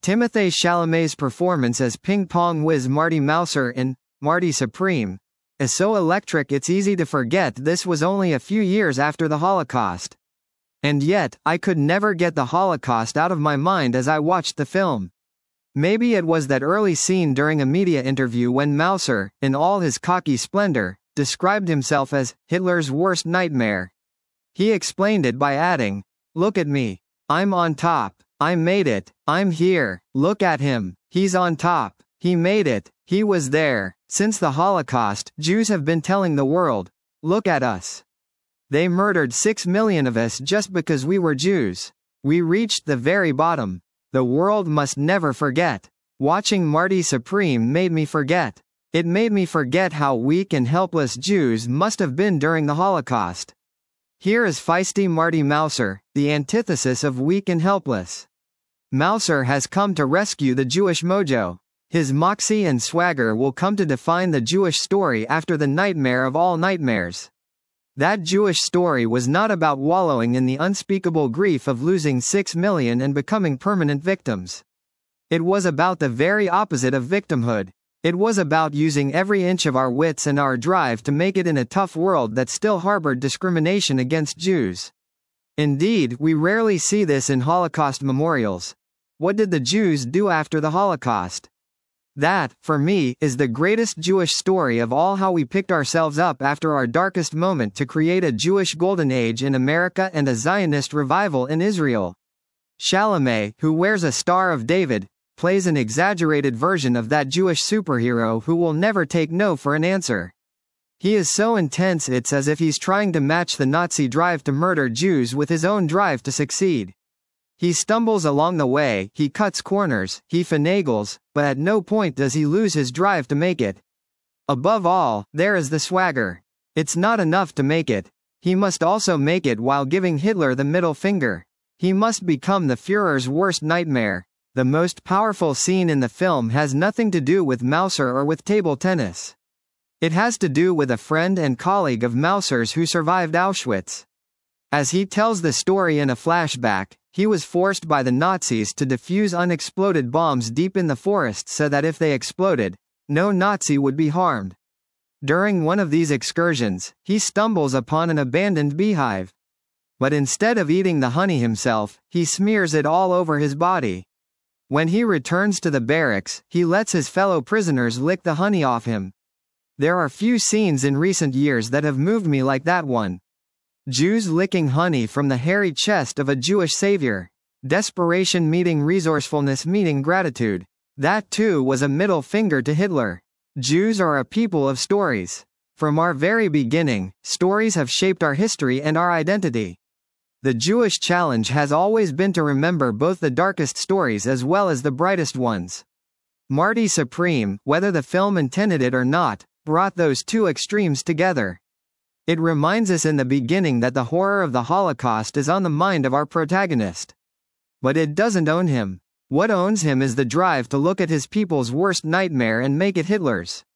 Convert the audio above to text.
Timothée Chalamet's performance as ping-pong whiz Marty Mouser in Marty Supreme is so electric it's easy to forget this was only a few years after the Holocaust. And yet, I could never get the Holocaust out of my mind as I watched the film. Maybe it was that early scene during a media interview when Mouser, in all his cocky splendor, described himself as Hitler's worst nightmare. He explained it by adding, "Look at me. I'm on top. I made it. I'm here. Look at him. He's on top. He made it. He was there." Since the Holocaust, Jews have been telling the world, "Look at us. They murdered 6 million of us just because we were Jews. We reached the very bottom. The world must never forget." Watching Marty Supreme made me forget. It made me forget how weak and helpless Jews must have been during the Holocaust. Here is feisty Marty Mouser, the antithesis of weak and helpless. Mouser has come to rescue the Jewish mojo. His moxie and swagger will come to define the Jewish story after the nightmare of all nightmares. That Jewish story was not about wallowing in the unspeakable grief of losing 6 million and becoming permanent victims. It was about the very opposite of victimhood. It was about using every inch of our wits and our drive to make it in a tough world that still harbored discrimination against Jews. Indeed, we rarely see this in Holocaust memorials. What did the Jews do after the Holocaust? That, for me, is the greatest Jewish story of all, how we picked ourselves up after our darkest moment to create a Jewish golden age in America and a Zionist revival in Israel. Chalamet, who wears a Star of David, plays an exaggerated version of that Jewish superhero who will never take no for an answer. He is so intense it's as if he's trying to match the Nazi drive to murder Jews with his own drive to succeed. He stumbles along the way, he cuts corners, he finagles, but at no point does he lose his drive to make it. Above all, there is the swagger. It's not enough to make it. He must also make it while giving Hitler the middle finger. He must become the Führer's worst nightmare. The most powerful scene in the film has nothing to do with Mouser or with table tennis. It has to do with a friend and colleague of Mouser's who survived Auschwitz. As he tells the story in a flashback, he was forced by the Nazis to defuse unexploded bombs deep in the forest so that if they exploded, no Nazi would be harmed. During one of these excursions, he stumbles upon an abandoned beehive. But instead of eating the honey himself, he smears it all over his body. When he returns to the barracks, he lets his fellow prisoners lick the honey off him. There are few scenes in recent years that have moved me like that one. Jews licking honey from the hairy chest of a Jewish savior. Desperation meeting resourcefulness meeting gratitude. That too was a middle finger to Hitler. Jews are a people of stories. From our very beginning, stories have shaped our history and our identity. The Jewish challenge has always been to remember both the darkest stories as well as the brightest ones. Marty Supreme, whether the film intended it or not, brought those two extremes together. It reminds us in the beginning that the horror of the Holocaust is on the mind of our protagonist. But it doesn't own him. What owns him is the drive to look at his people's worst nightmare and make it Hitler's.